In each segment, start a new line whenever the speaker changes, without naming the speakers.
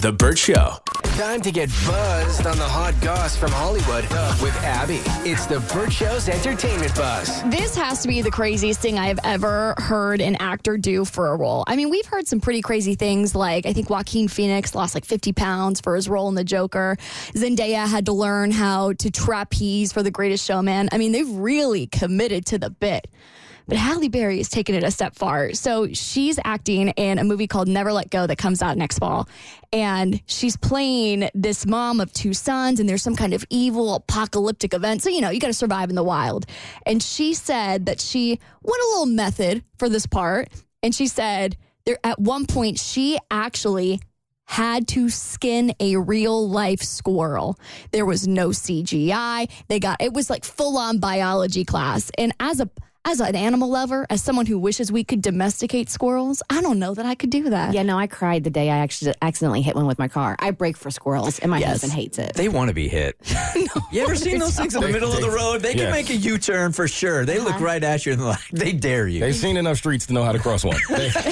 The Burt Show.
Time to get buzzed on the hot goss from Hollywood with Abby. It's The Burt Show's Entertainment Buzz.
This has to be the craziest thing I have ever heard an actor do for a role. I mean, we've heard some pretty crazy things, like I think Joaquin Phoenix lost like 50 pounds for his role in The Joker. Zendaya had to learn how to trapeze for The Greatest Showman. I mean, they've really committed to the bit. But Halle Berry is taking it a step far. So she's acting in a movie called Never Let Go that comes out next fall. And she's playing this mom of two sons, and there's some kind of evil apocalyptic event. So, you know, you got to survive in the wild. And she said that she went a little method for this part. And she said there at one point she actually had to skin a real life squirrel. There was no CGI. It was like full on biology class. And as an animal lover, as someone who wishes we could domesticate squirrels, I don't know that I could do that.
Yeah, no, I cried the day I actually accidentally hit one with my car. I brake for squirrels, and my husband hates it.
They want to be hit. You ever seen those things in the middle of the road? They can make a U-turn for sure. They look right at you and they dare you.
They've seen enough streets to know how to cross one.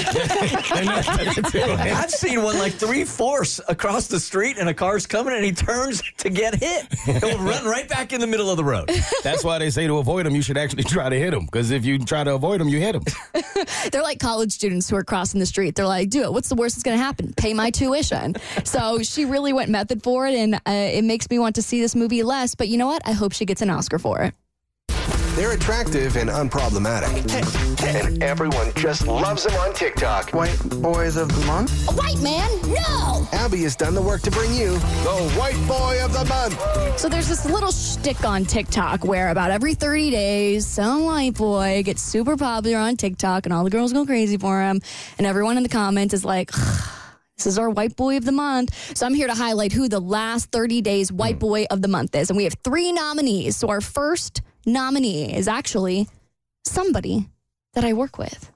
I've seen one like 3/4 across the street, and a car's coming, and he turns to get hit. He'll run right back in the middle of the road.
That's why they say to avoid them, you should actually try to hit them. Because if you try to avoid them, you hit them.
They're like college students who are crossing the street. They're like, do it. What's the worst that's going to happen? Pay my tuition. So she really went method for it, and it makes me want to see this movie less. But you know what? I hope she gets an Oscar for it.
They're attractive and unproblematic. And everyone just loves them on TikTok.
White Boys of the Month?
A white man? No!
Abby has done the work to bring you the White Boy of the Month.
So there's this little shtick on TikTok where about every 30 days, some white boy gets super popular on TikTok and all the girls go crazy for him. And everyone in the comments is like, this is our White Boy of the Month. So I'm here to highlight who the last 30 days White Boy of the Month is. And we have 3 nominees. So our first nominee is actually somebody that I work with.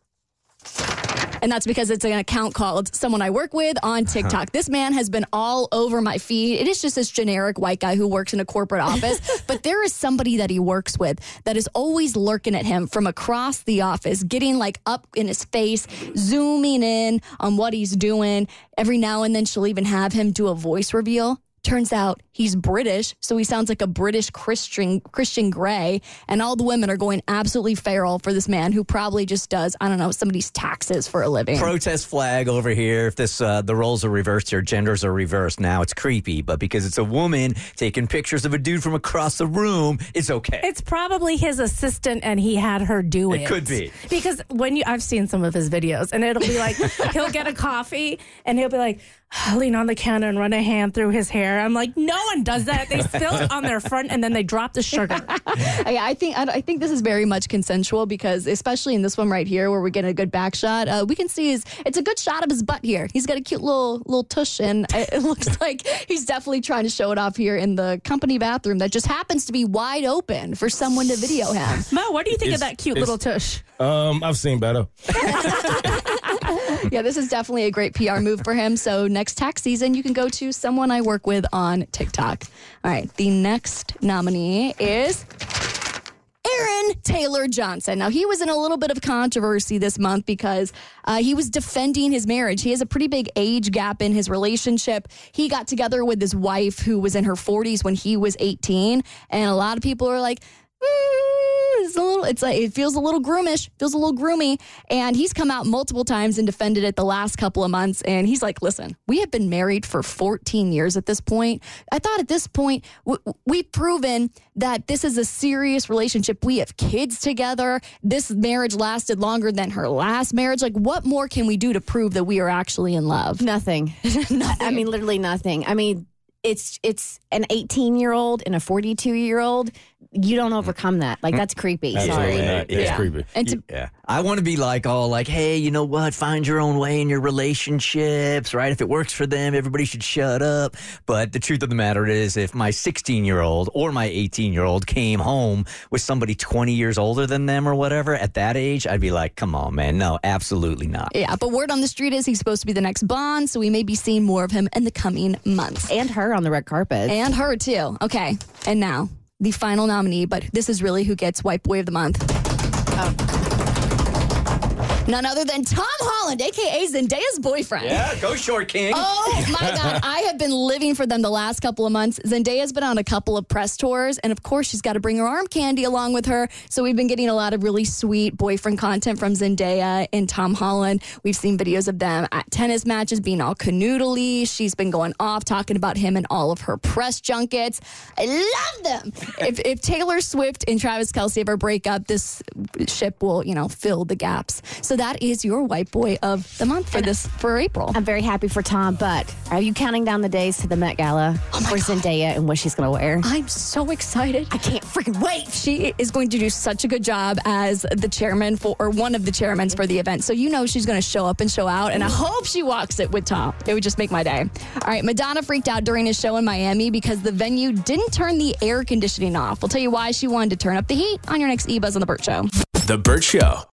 And that's because it's an account called Someone I Work With on TikTok. This man has been all over my feed. It is just this generic white guy who works in a corporate office. But there is somebody that he works with that is always lurking at him from across the office, getting like up in his face, zooming in on what he's doing. Every now and then she'll even have him do a voice reveal. Turns out he's British, so he sounds like a British Christian Grey, and all the women are going absolutely feral for this man who probably just does, I don't know, somebody's taxes for a living.
Protest flag over here. If this the roles are reversed here, genders are reversed now, it's creepy, but because it's a woman taking pictures of a dude from across the room, it's okay.
It's probably his assistant, and he had her do it.
It could be.
Because I've seen some of his videos, and it'll be like, he'll get a coffee, and he'll be like, lean on the counter and run a hand through his hair. I'm like, no one does that. They spill it on their front and then they drop the sugar.
I think this is very much consensual because especially in this one right here where we're getting a good back shot, we can see it's a good shot of his butt here. He's got a cute little tush and it looks like he's definitely trying to show it off here in the company bathroom that just happens to be wide open for someone to video him.
Mo, what do you think of that cute little tush?
I've seen better.
Yeah, this is definitely a great PR move for him. So next tax season, you can go to Someone I Work With on TikTok. All right, the next nominee is Aaron Taylor Johnson. Now, he was in a little bit of controversy this month because he was defending his marriage. He has a pretty big age gap in his relationship. He got together with his wife who was in her 40s when he was 18. And a lot of people are like, it feels a little groomish, feels a little groomy. And he's come out multiple times and defended it the last couple of months. And he's like, listen, we have been married for 14 years at this point. I thought at this point, we've proven that this is a serious relationship. We have kids together. This marriage lasted longer than her last marriage. Like, what more can we do to prove that we are actually in love?
Nothing. I mean, literally nothing. I mean, it's an 18-year-old and a 42-year-old. You don't overcome that. Like, that's creepy.
Absolutely
Sorry.
not. It's creepy.
And
I want to be like, hey, you know what? Find your own way in your relationships, right? If it works for them, everybody should shut up. But the truth of the matter is, if my 16-year-old or my 18-year-old came home with somebody 20 years older than them or whatever, at that age, I'd be like, come on, man. No, absolutely not.
Yeah, but word on the street is he's supposed to be the next Bond, so we may be seeing more of him in the coming months.
And her on the red carpet.
And her, too. Okay, and now the final nominee, but this is really who gets White Boy of the Month. None other than Tom Holland, a.k.a. Zendaya's boyfriend.
Yeah, go short, King.
Oh, my God. I have been living for them the last couple of months. Zendaya's been on a couple of press tours, and of course, she's got to bring her arm candy along with her. So we've been getting a lot of really sweet boyfriend content from Zendaya and Tom Holland. We've seen videos of them at tennis matches being all canoodly. She's been going off talking about him and all of her press junkets. I love them. If Taylor Swift and Travis Kelce ever break up, this ship will, fill the gaps. So that is your white boy of the month for April.
I'm very happy for Tom, but are you counting down the days to the Met Gala for Zendaya and what she's going to wear?
I'm so excited.
I can't freaking wait.
She is going to do such a good job as the chairman or one of the chairmen for the event. So she's going to show up and show out, and I hope she walks it with Tom. It would just make my day. All right, Madonna freaked out during a show in Miami because the venue didn't turn the air conditioning off. We'll tell you why she wanted to turn up the heat on your next eBuzz on The Burt Show.
The Burt Show.